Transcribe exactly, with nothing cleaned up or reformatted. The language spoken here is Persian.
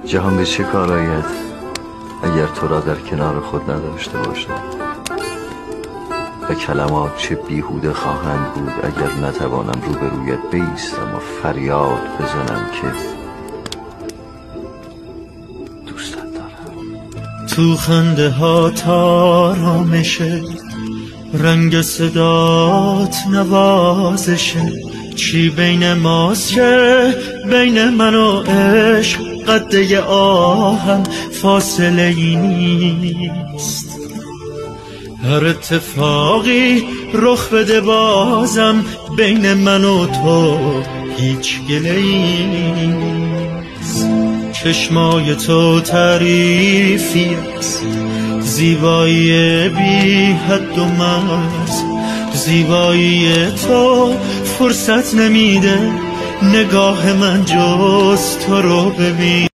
جهان به چه کار آید اگر تو را در کنار خود نداشته باشد؟ و کلمات چه بیهوده خواهند بود اگر نتوانم روبرویت بایستم و فریاد بزنم که دوستت دارم. تو خنده ها تارامشه، رنگ صدات نوازشه، چی بین ماست که بین من و عشق قده آهم فاصله ای نیست. هر اتفاقی رخ بده بازم بین من و تو هیچ گله‌ای نیست. چشمای تو تعریفی است، زیبایی بی حد و مرز، زیبایی تو فرصت نمیده نگاه من جز تو رو ببین.